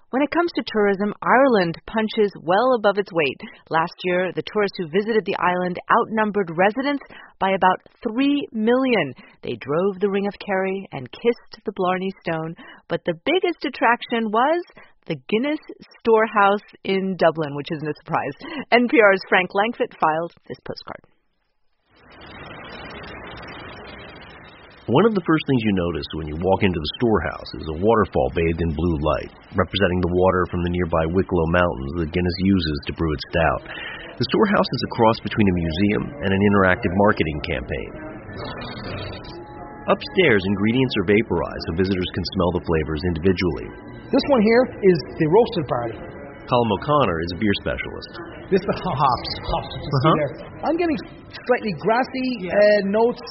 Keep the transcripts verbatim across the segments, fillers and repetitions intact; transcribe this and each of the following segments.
When it comes to tourism, Ireland punches well above its weight. Last year, the tourists who visited the island outnumbered residents by about three million. They drove the Ring of Kerry and kissed the Blarney Stone. But the biggest attraction was the Guinness Storehouse in Dublin, which isn't a surprise. N P R's Frank Langfitt filed this postcard. One of the first things you notice when you walk into the storehouse is a waterfall bathed in blue light, representing the water from the nearby Wicklow Mountains that Guinness uses to brew its stout. The storehouse is a cross between a museum and an interactive marketing campaign. Upstairs, ingredients are vaporized so visitors can smell the flavors individually. This one here is the roasted barley. Colm O'Connor is a beer specialist. This is the hops. Hops. Uh-huh. I'm getting slightly grassy yeah. uh, notes,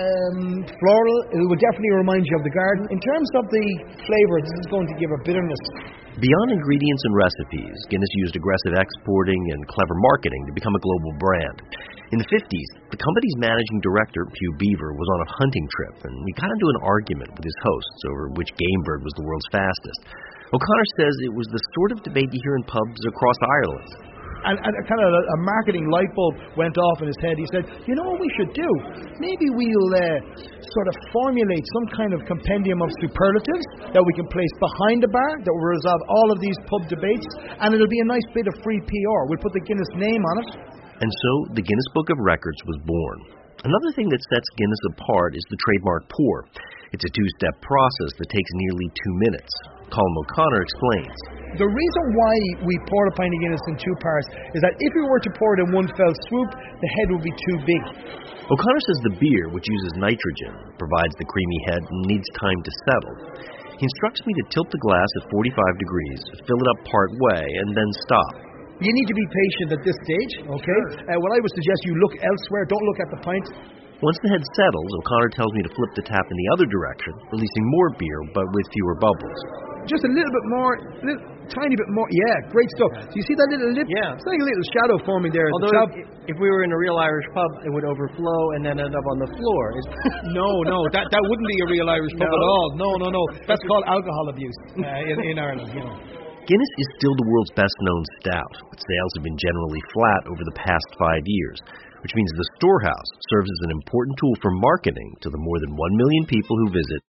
um, floral. It will definitely remind you of the garden. In terms of the flavour, this is going to give a bitterness. Beyond ingredients and recipes, Guinness used aggressive exporting and clever marketing to become a global brand. In the fifties, the company's managing director, Hugh Beaver, was on a hunting trip, and he got into an argument with his hosts over which game bird was the world's fastest. O'Connor says it was the sort of debate you hear in pubs across Ireland. And, and a kind of a, a marketing light bulb went off in his head. He said, you know what we should do? Maybe we'll uh, sort of formulate some kind of compendium of superlatives that we can place behind the bar that will resolve all of these pub debates, and it'll be a nice bit of free P R. We'll put the Guinness name on it. And so the Guinness Book of Records was born. Another thing that sets Guinness apart is the trademark pour. It's a two-step process that takes nearly two minutes. Colm O'Connor explains. The reason why we pour a pint of Guinness in two parts is that if we were to pour it in one fell swoop, the head would be too big. O'Connor says the beer, which uses nitrogen, provides the creamy head and needs time to settle. He instructs me to tilt the glass at forty-five degrees, fill it up part way, and then stop. You need to be patient at this stage, okay? Uh, what I would suggest you look elsewhere, don't look at the pint. Once the head settles, O'Connor tells me to flip the tap in the other direction, releasing more beer, but with fewer bubbles. Just a little bit more, little, tiny bit more. Yeah, great stuff. Do you see that little lip? Yeah. It's like a little shadow forming there at Although the top. If, if we were in a real Irish pub, it would overflow and then end up on the floor. no, no, that that wouldn't be a real Irish pub no. at all. No, no, no. That's called alcohol abuse uh, in, in Ireland, you know. Guinness is still the world's best-known stout, but sales have been generally flat over the past five years, which means the storehouse serves as an important tool for marketing to the more than one million people who visit